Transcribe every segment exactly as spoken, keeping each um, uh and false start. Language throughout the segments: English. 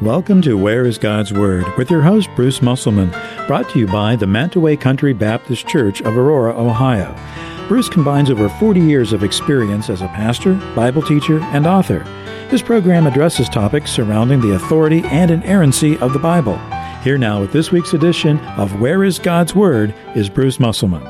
Welcome to Where is God's Word with your host, Bruce Musselman, brought to you by the Mantaway Country Baptist Church of Aurora, Ohio. Bruce combines over forty years of experience as a pastor, Bible teacher, and author. This program addresses topics surrounding the authority and inerrancy of the Bible. Here now with this week's edition of Where is God's Word is Bruce Musselman.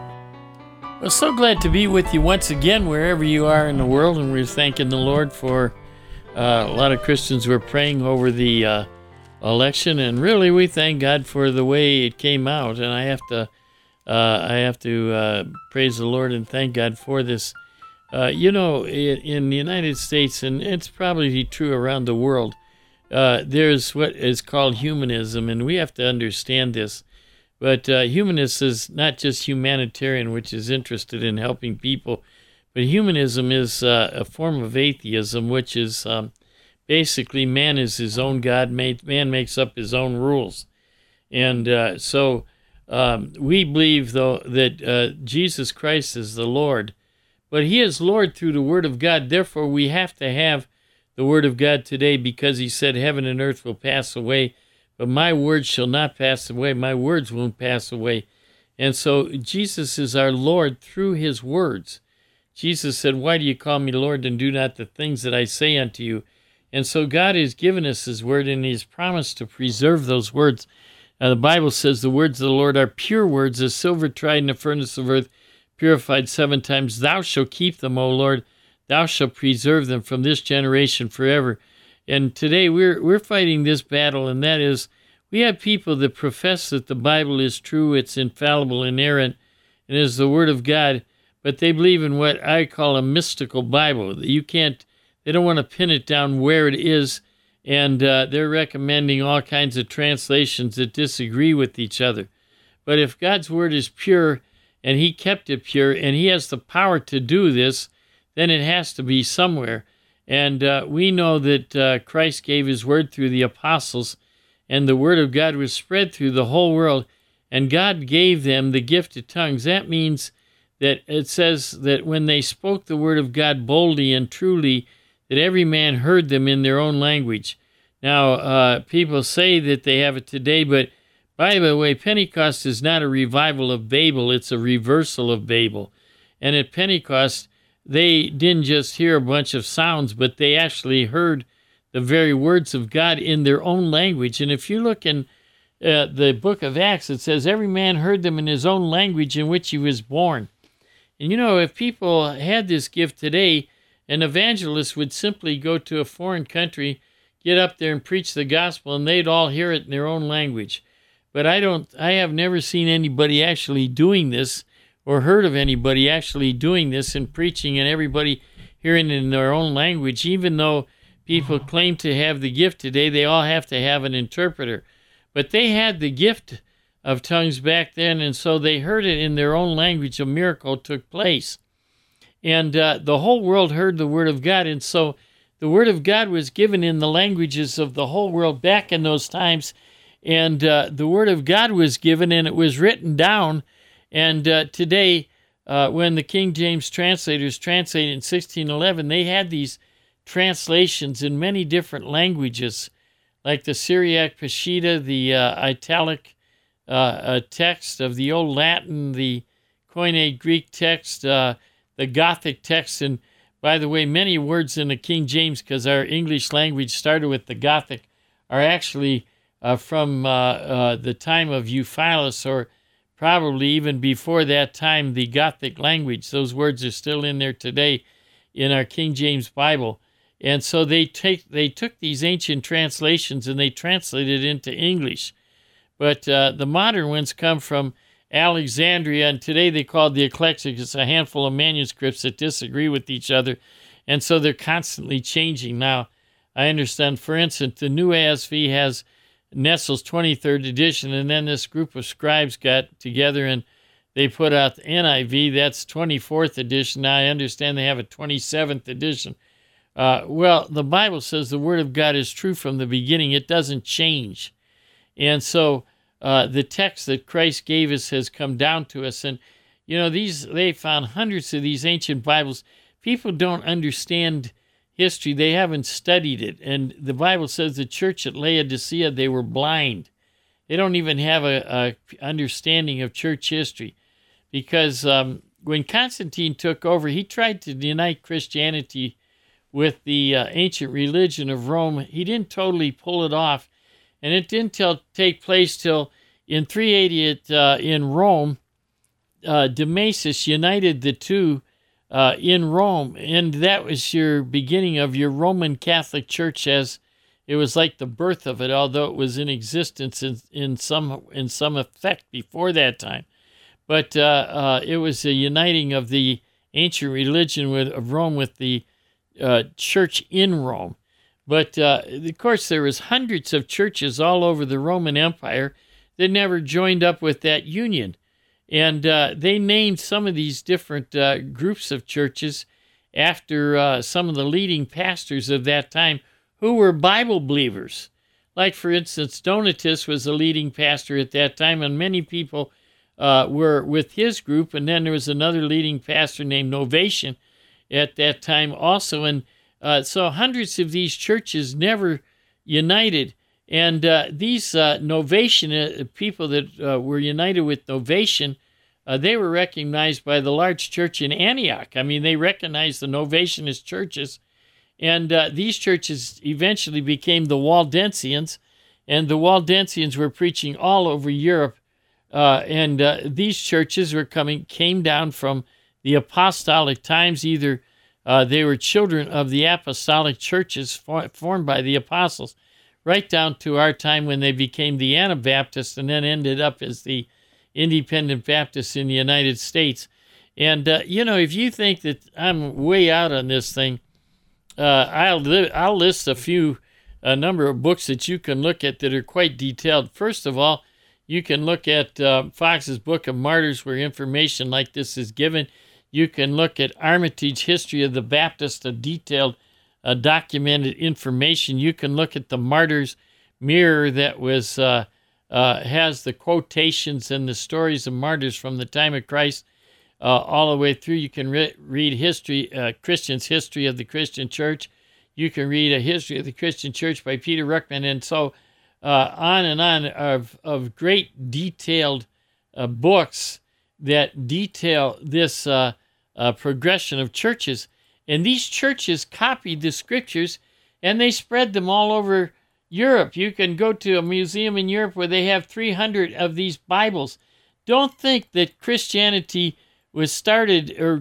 Well, so glad to be with you once again wherever you are in the world, and we're thanking the Lord for uh, a lot of Christians who are praying over the uh, election, and really we thank God for the way it came out, and I have to uh, I have to uh, praise the Lord and thank God for this. Uh, you know, in, in the United States, and it's probably true around the world, uh, there's what is called humanism, and we have to understand this. But uh, humanism is not just humanitarian, which is interested in helping people, but humanism is uh, a form of atheism, which is um, basically man is his own God, man makes up his own rules. And uh, so um, we believe, though, that uh, Jesus Christ is the Lord, but he is Lord through the Word of God. Therefore, we have to have the Word of God today, because he said heaven and earth will pass away, but my words shall not pass away. My words won't pass away. And so Jesus is our Lord through his words. Jesus said, why do you call me Lord and do not the things that I say unto you? And so God has given us his word, and he has promised to preserve those words. Now, the Bible says the words of the Lord are pure words, as silver tried in the furnace of earth, purified seven times. Thou shalt keep them, O Lord. Thou shalt preserve them from this generation forever. And today we're we're fighting this battle, and that is, we have people that profess that the Bible is true, it's infallible, inerrant, and is the Word of God, but they believe in what I call a mystical Bible. You can't, they don't want to pin it down where it is, and uh, they're recommending all kinds of translations that disagree with each other. But if God's Word is pure, and he kept it pure, and he has the power to do this, then it has to be somewhere. And uh, we know that uh, Christ gave his word through the apostles, and the word of God was spread through the whole world, and God gave them the gift of tongues. That means that it says that when they spoke the word of God boldly and truly, that every man heard them in their own language. Now, uh, people say that they have it today, but by the way, Pentecost is not a revival of Babel, it's a reversal of Babel. And at Pentecost, they didn't just hear a bunch of sounds, but they actually heard the very words of God in their own language. And if you look in uh, the book of Acts, it says every man heard them in his own language in which he was born. And you know, if people had this gift today, an evangelist would simply go to a foreign country, get up there and preach the gospel, and they'd all hear it in their own language. But I don't, I have never seen anybody actually doing this, or heard of anybody actually doing this and preaching and everybody hearing it in their own language. Even though people claim to have the gift today, they all have to have an interpreter. But they had the gift of tongues back then, and so they heard it in their own language. A miracle took place. And uh, the whole world heard the Word of God, and so the Word of God was given in the languages of the whole world back in those times, and uh, the Word of God was given, and it was written down. And uh, today, uh, when the King James translators translated in sixteen eleven, they had these translations in many different languages, like the Syriac Peshitta, the uh, Italic uh, uh, text of the Old Latin, the Koine Greek text, uh, the Gothic text. And by the way, many words in the King James, because our English language started with the Gothic, are actually uh, from uh, uh, the time of Euphilus, or probably even before that time, the Gothic language. Those words are still in there today in our King James Bible. And so they take they took these ancient translations and they translated it into English. But uh, the modern ones come from Alexandria, and today they call it the eclectic. It's a handful of manuscripts that disagree with each other, and so they're constantly changing. Now, I understand, for instance, the New A S V has Nestle's twenty-third edition, and then this group of scribes got together and they put out the N I V, that's twenty-fourth edition. Now I understand they have a twenty-seventh edition. Uh, well, the Bible says the Word of God is true from the beginning. It doesn't change. And so uh, the text that Christ gave us has come down to us. And, you know, these they found hundreds of these ancient Bibles. People don't understand history. They haven't studied it. And the Bible says the church at Laodicea, they were blind. They don't even have a, a understanding of church history. Because um, when Constantine took over, he tried to unite Christianity with the uh, ancient religion of Rome. He didn't totally pull it off. And it didn't till, take place till in three eighty at, uh, in Rome. Uh, Damasus united the two uh, in Rome, and that was your beginning of your Roman Catholic Church. As it was like the birth of it, although it was in existence in, in some in some effect before that time. But uh, uh, it was a uniting of the ancient religion with, of Rome with the uh, church in Rome. But, uh, of course, there was hundreds of churches all over the Roman Empire that never joined up with that union. And uh, they named some of these different uh, groups of churches after uh, some of the leading pastors of that time who were Bible believers. Like, for instance, Donatus was a leading pastor at that time, and many people uh, were with his group. And then there was another leading pastor named Novatian at that time also. And uh, so hundreds of these churches never united. And uh, these uh, Novatian uh, people that uh, were united with Novatian, uh, they were recognized by the large church in Antioch. I mean, they recognized the Novatianist churches. And uh, these churches eventually became the Waldensians. And the Waldensians were preaching all over Europe. Uh, and uh, these churches were coming, came down from the apostolic times. Either uh, they were children of the apostolic churches for, formed by the apostles, right down to our time when they became the Anabaptists and then ended up as the Independent Baptists in the United States. And, uh, you know, if you think that I'm way out on this thing, uh, I'll, li- I'll list a few, a number of books that you can look at that are quite detailed. First of all, you can look at uh, Fox's Book of Martyrs, where information like this is given. You can look at Armitage History of the Baptist, a detailed Uh, documented information. You can look at the Martyrs Mirror that was uh, uh, has the quotations and the stories of martyrs from the time of Christ uh, all the way through. You can re- read history, uh, Christian's History of the Christian Church. You can read a History of the Christian Church by Peter Ruckman, and so uh, on and on of, of great detailed uh, books that detail this uh, uh, progression of churches. And these churches copied the scriptures, and they spread them all over Europe. You can go to a museum in Europe where they have three hundred of these Bibles. Don't think that Christianity was started or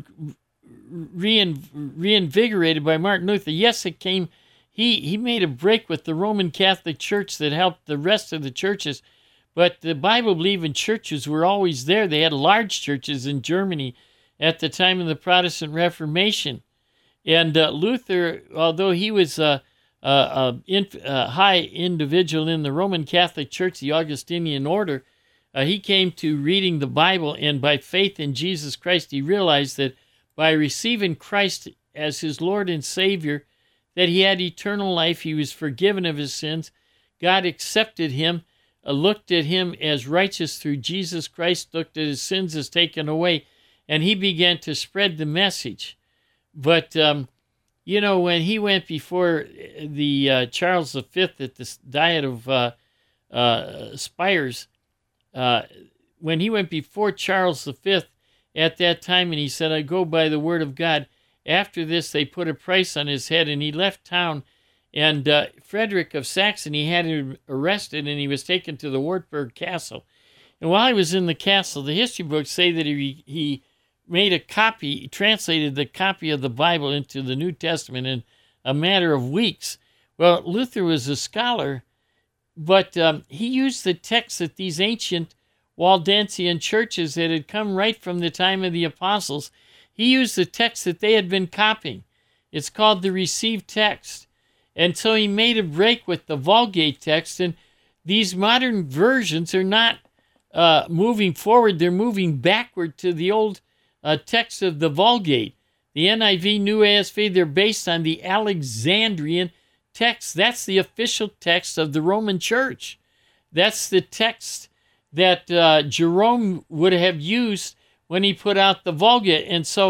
rein, reinvigorated by Martin Luther. Yes, it came. He, he made a break with the Roman Catholic Church that helped the rest of the churches. But the Bible-believing churches were always there. They had large churches in Germany at the time of the Protestant Reformation. And uh, Luther, although he was a, a, a, inf- a high individual in the Roman Catholic Church, the Augustinian order, uh, he came to reading the Bible, and by faith in Jesus Christ, he realized that by receiving Christ as his Lord and Savior, that he had eternal life. He was forgiven of his sins. God accepted him, uh, looked at him as righteous through Jesus Christ, looked at his sins as taken away, and he began to spread the message. But, um, you know, when he went before the uh, Charles the Fifth at the Diet of uh, uh, Spires, uh, when he went before Charles the Fifth at that time, and he said, I go by the word of God, after this they put a price on his head, and he left town, and uh, Frederick of Saxony had him arrested, and he was taken to the Wartburg Castle. And while he was in the castle, the history books say that he he made a copy, translated the copy of the Bible into the New Testament in a matter of weeks. Well, Luther was a scholar, but um, he used the text that these ancient Waldensian churches that had come right from the time of the apostles, he used the text that they had been copying. It's called the received text. And so he made a break with the Vulgate text, and these modern versions are not uh, moving forward, they're moving backward to the old Uh, text of the Vulgate. The N I V, New A S V, they're based on the Alexandrian text. That's the official text of the Roman Church. That's the text that uh, Jerome would have used when he put out the Vulgate. And so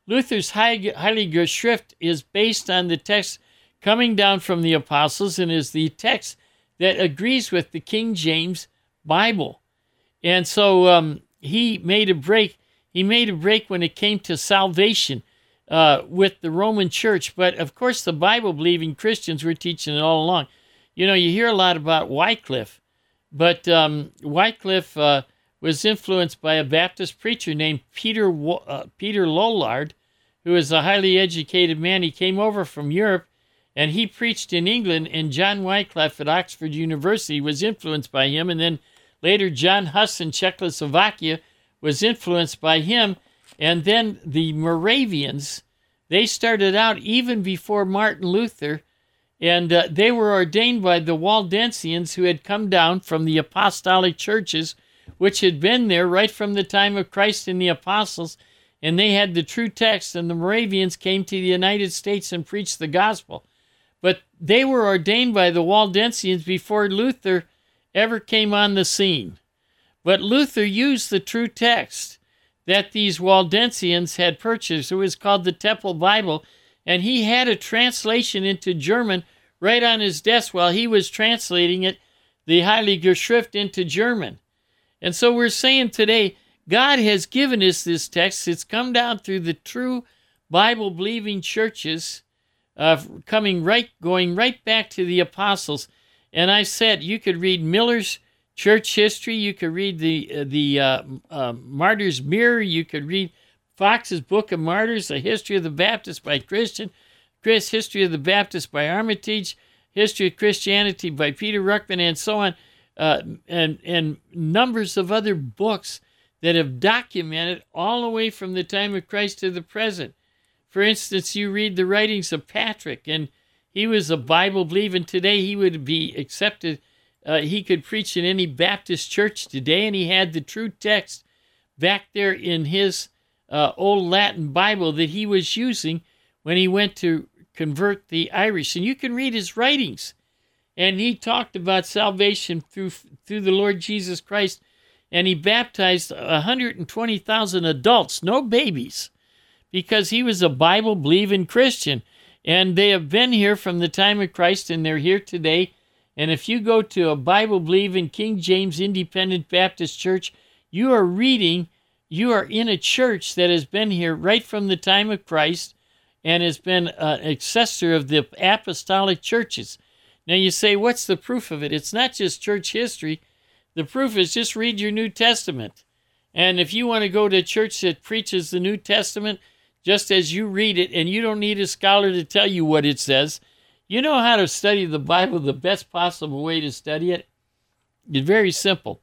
Luther's Heilige Schrift is based on the text coming down from the apostles and is the text that agrees with the King James Bible. And so um, he made a break. He made a break when it came to salvation uh, with the Roman Church. But, of course, the Bible-believing Christians were teaching it all along. You know, you hear a lot about Wycliffe, but um, Wycliffe uh, was influenced by a Baptist preacher named Peter uh, Peter Lollard, who was a highly educated man. He came over from Europe, and he preached in England, and John Wycliffe at Oxford University was influenced by him, and then later John Huss in Czechoslovakia was influenced by him, and then the Moravians, they started out even before Martin Luther, and uh, they were ordained by the Waldensians who had come down from the apostolic churches, which had been there right from the time of Christ and the apostles, and they had the true text, and the Moravians came to the United States and preached the gospel. But they were ordained by the Waldensians before Luther ever came on the scene. But Luther used the true text that these Waldensians had purchased. It was called the Temple Bible, and he had a translation into German right on his desk while he was translating it, the Heilige Schrift, into German. And so we're saying today, God has given us this text. It's come down through the true Bible-believing churches, uh, coming right, going right back to the apostles. And I said you could read Miller's Church History, you could read the uh, the uh, uh, Martyr's Mirror, you could read Fox's Book of Martyrs, A History of the Baptist by Christian, Chris History of the Baptist by Armitage, History of Christianity by Peter Ruckman, and so on, uh, and and numbers of other books that have documented all the way from the time of Christ to the present. For instance, you read the writings of Patrick, and he was a Bible-believing. Today he would be accepted. Uh, he could preach in any Baptist church today, and he had the true text back there in his uh, old Latin Bible that he was using when he went to convert the Irish. And you can read his writings. And he talked about salvation through through the Lord Jesus Christ, and he baptized one hundred twenty thousand adults, no babies, because he was a Bible-believing Christian. And they have been here from the time of Christ, and they're here today. And if you go to a Bible-believing King James Independent Baptist church, you are reading, you are in a church that has been here right from the time of Christ and has been an successor of the apostolic churches. Now you say, what's the proof of it? It's not just church history. The proof is just read your New Testament. And if you want to go to a church that preaches the New Testament just as you read it, and you don't need a scholar to tell you what it says, you know how to study the Bible the best possible way to study it? It's very simple.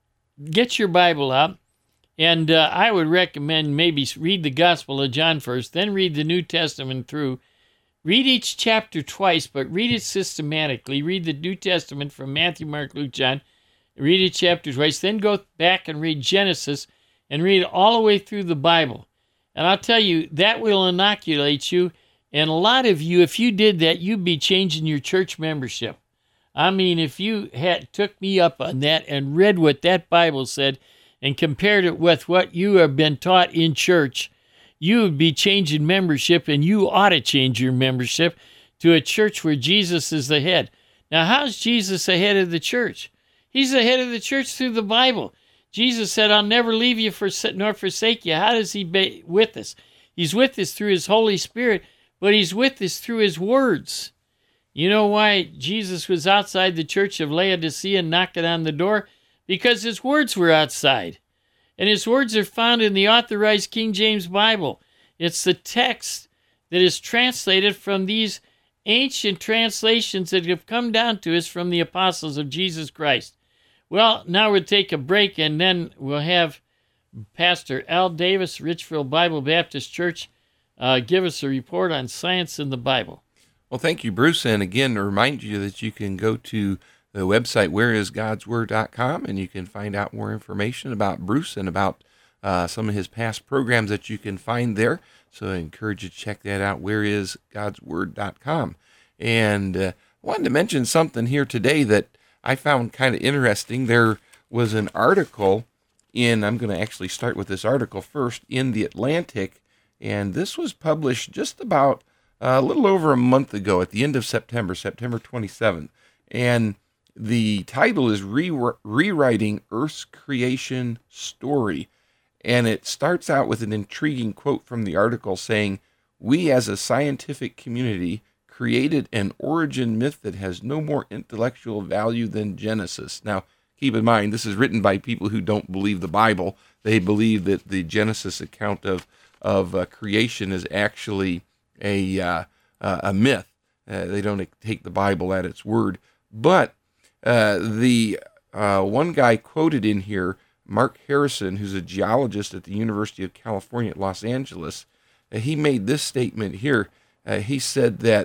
Get your Bible out, and uh, I would recommend maybe read the Gospel of John first, then read the New Testament through. Read each chapter twice, but read it systematically. Read the New Testament from Matthew, Mark, Luke, John. Read each chapter twice, then go back and read Genesis and read all the way through the Bible. And I'll tell you, that will inoculate you. And a lot of you, if you did that, you'd be changing your church membership. I mean, if you had took me up on that and read what that Bible said and compared it with what you have been taught in church, you would be changing membership, and you ought to change your membership to a church where Jesus is the head. Now, how's Jesus the head of the church? He's the head of the church through the Bible. Jesus said, I'll never leave you for, nor forsake you. How does he be with us? He's with us through his Holy Spirit, but he's with us through his words. You know why Jesus was outside the church of Laodicea knocking on the door? Because his words were outside. And his words are found in the authorized King James Bible. It's the text that is translated from these ancient translations that have come down to us from the apostles of Jesus Christ. Well, now we'll take a break, and then we'll have Pastor Al Davis, Richfield Bible Baptist Church, Uh, give us a report on science in the Bible. Well, thank you, Bruce. And again, to remind you that you can go to the website where is gods word dot com, and you can find out more information about Bruce and about uh, some of his past programs that you can find there. So I encourage you to check that out, where is gods word dot com. And uh, I wanted to mention something here today that I found kind of interesting. There was an article in, I'm going to actually start with this article first, in The Atlantic And this was published just about uh, a little over a month ago at the end of September, September twenty-seventh. And the title is Re- Rewriting Earth's Creation Story. And it starts out with an intriguing quote from the article saying, "We as a scientific community created an origin myth that has no more intellectual value than Genesis." Now, keep in mind, this is written by people who don't believe the Bible. They believe that the Genesis account of, of uh, creation is actually a, uh, uh, a myth. Uh, they don't take the Bible at its word. But uh, the uh, one guy quoted in here, Mark Harrison, who's a geologist at the University of California at Los Angeles, uh, he made this statement here. Uh, he said that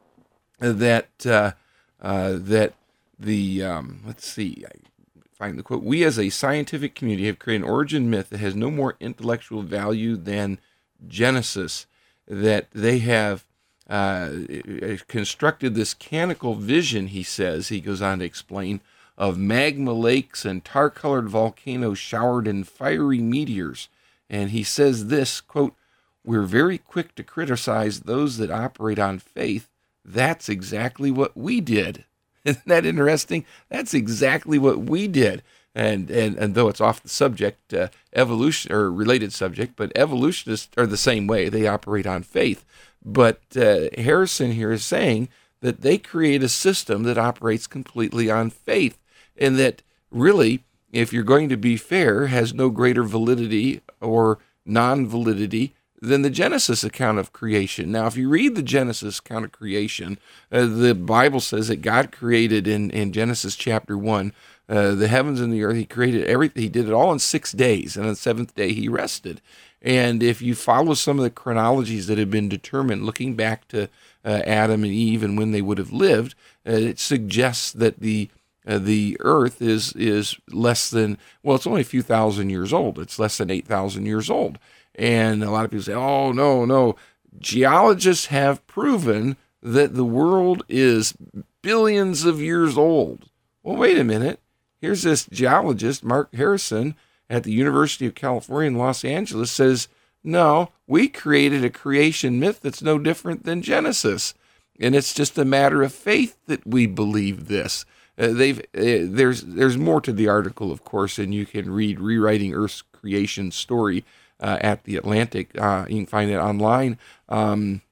that uh, uh, that the um, let's see, I find the quote. "We as a scientific community have created an origin myth that has no more intellectual value than Genesis. That they have uh, constructed this canonical vision," he says. He goes on to explain, "of magma lakes and tar-colored volcanoes showered in fiery meteors." And he says this, quote, "We're very quick to criticize those that operate on faith. That's exactly what we did." Isn't that interesting? That's exactly what we did. And and, and though it's off the subject, uh, evolution, or related subject, but evolutionists are the same way. They operate on faith. But uh, Harrison here is saying that they create a system that operates completely on faith, and that really, if you're going to be fair, has no greater validity or non-validity than the Genesis account of creation. Now, if you read the Genesis account of creation, uh, the Bible says that God created in, in Genesis chapter one, uh, the heavens and the earth. He created everything. He did it all in six days, and on the seventh day he rested. And if you follow some of the chronologies that have been determined, looking back to uh, Adam and Eve and when they would have lived, uh, it suggests that the uh, the earth is is less than, well, it's only a few thousand years old. It's less than eight thousand years old. And a lot of people say, oh, no, no. Geologists have proven that the world is billions of years old. Well, wait a minute. Here's this geologist, Mark Harrison, at the University of California in Los Angeles, says, no, we created a creation myth that's no different than Genesis. And it's just a matter of faith that we believe this. Uh, they've uh, there's there's more to the article, of course, and you can read Rewriting Earth's Creation Story Uh, at the Atlantic. Uh, you can find it online. Um,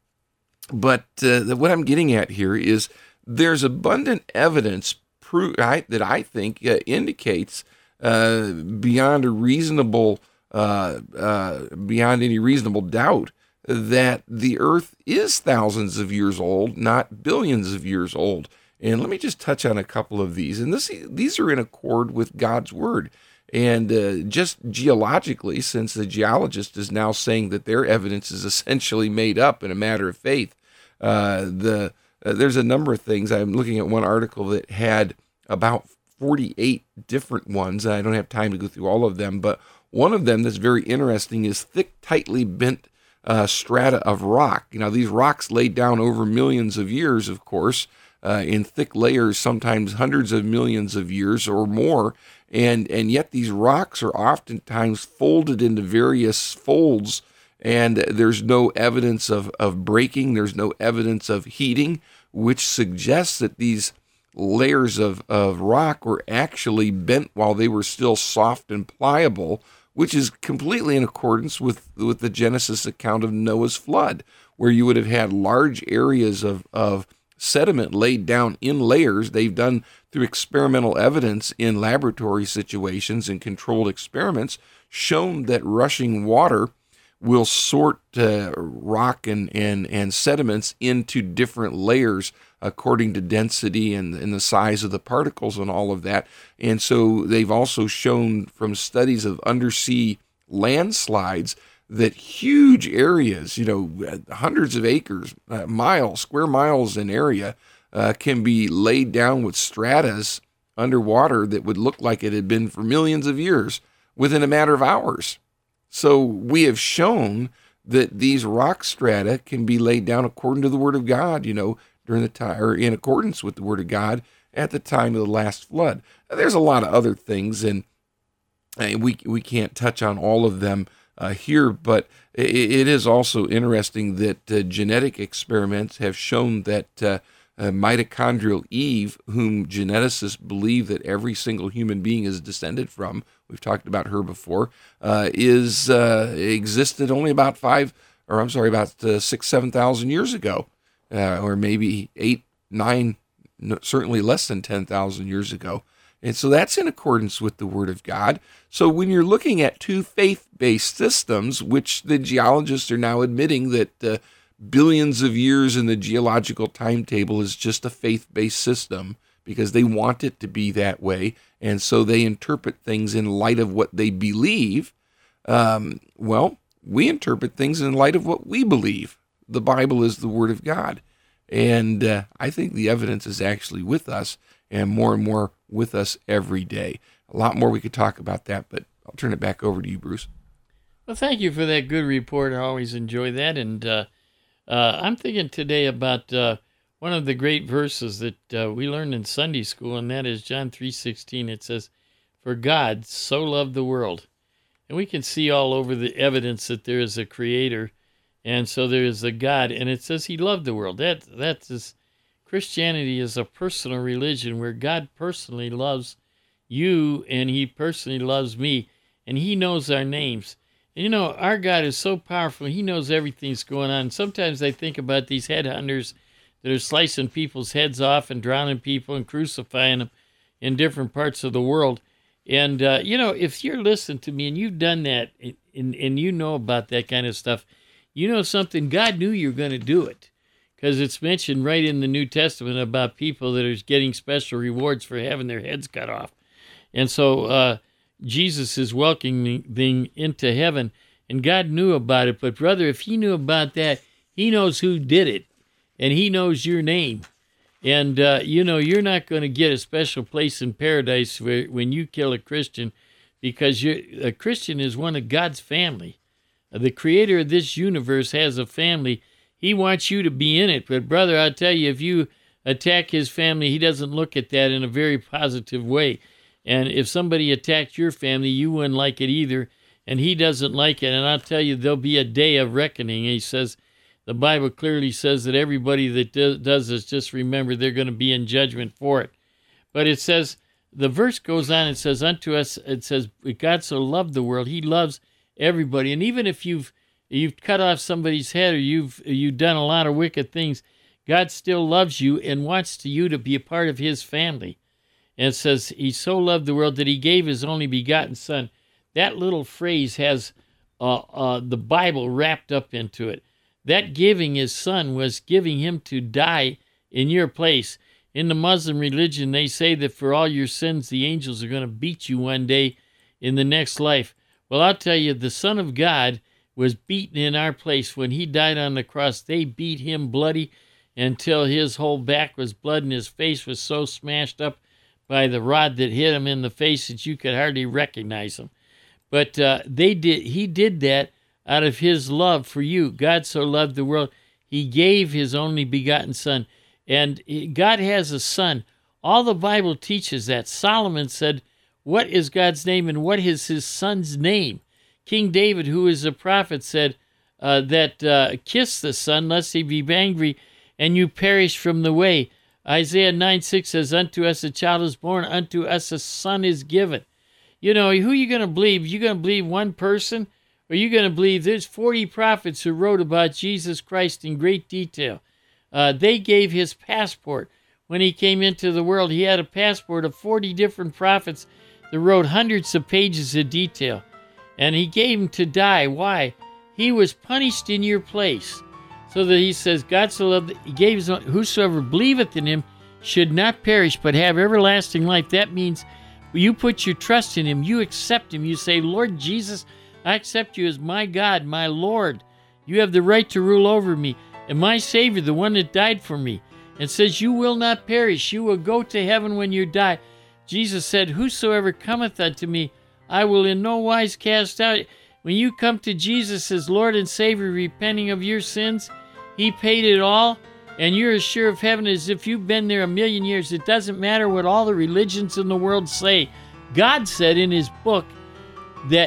but uh, the, what I'm getting at here is there's abundant evidence pro- I, that I think uh, indicates uh, beyond a reasonable, uh, uh, beyond any reasonable doubt, that the Earth is thousands of years old, not billions of years old. And let me just touch on a couple of these. And this, these are in accord with God's Word. And uh, just geologically, since the geologist is now saying that their evidence is essentially made up in a matter of faith, uh, the uh, there's a number of things. I'm looking at one article that had about forty-eight different ones. I don't have time to go through all of them, but one of them that's very interesting is thick, tightly bent uh, strata of rock. You know, these rocks laid down over millions of years, of course, uh, in thick layers, sometimes hundreds of millions of years or more. And and yet these rocks are oftentimes folded into various folds, and there's no evidence of, of breaking, there's no evidence of heating, which suggests that these layers of, of rock were actually bent while they were still soft and pliable, which is completely in accordance with, with the Genesis account of Noah's flood, where you would have had large areas of, of sediment laid down in layers. They've done through experimental evidence in laboratory situations and controlled experiments, shown that rushing water will sort uh, rock and, and, and sediments into different layers according to density and, and the size of the particles and all of that. And so they've also shown from studies of undersea landslides that huge areas, you know, hundreds of acres, uh, miles, square miles in area, uh, can be laid down with stratas underwater that would look like it had been for millions of years within a matter of hours. So we have shown that these rock strata can be laid down according to the Word of God, you know, during the time, or in accordance with the Word of God at the time of the last flood. Now, there's a lot of other things, and uh, we we can't touch on all of them uh, here, but it, it is also interesting that uh, genetic experiments have shown that uh, uh, mitochondrial Eve, whom geneticists believe that every single human being is descended from, we've talked about her before, uh, is uh, existed only about five, or I'm sorry, about uh, six, seven thousand years ago, uh, or maybe eight, nine, no, certainly less than ten thousand years ago. And so that's in accordance with the Word of God. So when you're looking at two faith-based systems, which the geologists are now admitting that uh, billions of years in the geological timetable is just a faith-based system because they want it to be that way, and so they interpret things in light of what they believe. Um, well, we interpret things in light of what we believe. The Bible is the Word of God. And uh, I think the evidence is actually with us, and more and more with us every day. A lot more we could talk about that, but I'll turn it back over to you, Bruce. Well, thank you for that good report. I always enjoy that. And uh, uh, I'm thinking today about uh, one of the great verses that uh, we learned in Sunday school, and that is John three sixteen. It says, "For God so loved the world." And we can see all over the evidence that there is a creator, and so there is a God, and it says he loved the world. That that's his, Christianity is a personal religion where God personally loves you, and he personally loves me, and he knows our names. And you know, our God is so powerful, he knows everything's going on. Sometimes I think about these headhunters that are slicing people's heads off and drowning people and crucifying them in different parts of the world. And, uh, you know, if you're listening to me and you've done that, and, and you know about that kind of stuff, you know something, God knew you were going to do it, because it's mentioned right in the New Testament about people that are getting special rewards for having their heads cut off. And so uh, Jesus is welcoming into heaven, and God knew about it. But, brother, if he knew about that, he knows who did it, and he knows your name. And, uh, you know, you're not going to get a special place in paradise where, when you kill a Christian, because you're, a Christian is one of God's family. The creator of this universe has a family. He wants you to be in it. But, brother, I'll tell you, if you attack his family, he doesn't look at that in a very positive way. And if somebody attacked your family, you wouldn't like it either. And he doesn't like it. And I'll tell you, there'll be a day of reckoning. He says, the Bible clearly says that everybody that do, does this, just remember they're going to be in judgment for it. But it says, the verse goes on, it says, unto us, it says, God so loved the world, he loves everybody. And even if you've you've cut off somebody's head, or you've you've done a lot of wicked things, God still loves you and wants to you to be a part of his family. And it says he so loved the world that he gave his only begotten son. That little phrase has uh, uh, the Bible wrapped up into it. That giving his son was giving him to die in your place. In the Muslim religion, they say that for all your sins, the angels are going to beat you one day in the next life. Well, I'll tell you, the Son of God was beaten in our place. When he died on the cross, they beat him bloody until his whole back was blood and his face was so smashed up by the rod that hit him in the face that you could hardly recognize him. But uh, they did. He did that out of his love for you. God so loved the world, he gave his only begotten son. And God has a son. All the Bible teaches that. Solomon said, what is God's name and what is his son's name? King David, who is a prophet, said uh, that uh, kiss the son, lest he be angry and you perish from the way. Isaiah nine six says, unto us a child is born, unto us a son is given. You know, who are you going to believe? You going to believe one person? Or are you going to believe there's forty prophets who wrote about Jesus Christ in great detail? Uh, they gave his passport. When he came into the world, he had a passport of forty different prophets that wrote hundreds of pages of detail. And he gave him to die. Why? He was punished in your place. So that he says, God so loved, he gave his own, whosoever believeth in him should not perish, but have everlasting life. That means you put your trust in him. You accept him. You say, Lord Jesus, I accept you as my God, my Lord. You have the right to rule over me. And my Savior, the one that died for me. And says, you will not perish. You will go to heaven when you die. Jesus said, whosoever cometh unto me, I will in no wise cast out. When you come to Jesus as Lord and Savior, repenting of your sins, he paid it all, and you're as sure of heaven as if you've been there a million years. It doesn't matter what all the religions in the world say. God said in his book that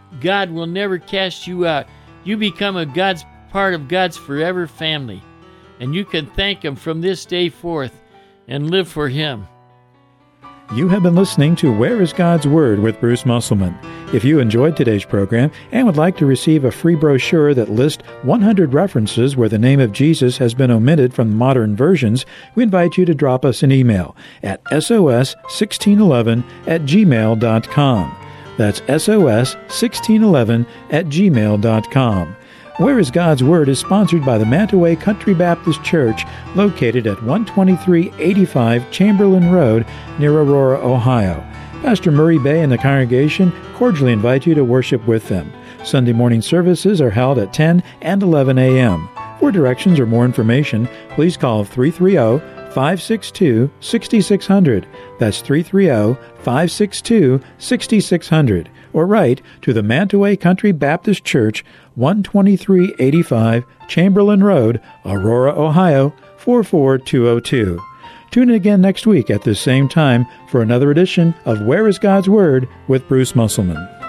God will never cast you out. You become a God's part of God's forever family, and you can thank Him from this day forth and live for Him. You have been listening to Where is God's Word with Bruce Musselman. If you enjoyed today's program and would like to receive a free brochure that lists one hundred references where the name of Jesus has been omitted from modern versions, we invite you to drop us an email at S O S sixteen eleven at gmail dot com. That's S O S sixteen eleven at gmail dot com. Where is God's Word is sponsored by the Mantaway Country Baptist Church, located at one twenty-three eighty-five Chamberlain Road near Aurora, Ohio. Pastor Murray Bay and the congregation cordially invite you to worship with them. Sunday morning services are held at ten and eleven a.m. For directions or more information, please call three three zero, five six two, six six zero zero. That's three three zero, five six two, six six zero zero. Or write to the Mantaway Country Baptist Church, one twenty-three eighty-five Chamberlain Road, Aurora, Ohio, four four two zero two. Tune in again next week at this same time for another edition of Where is God's Word with Bruce Musselman.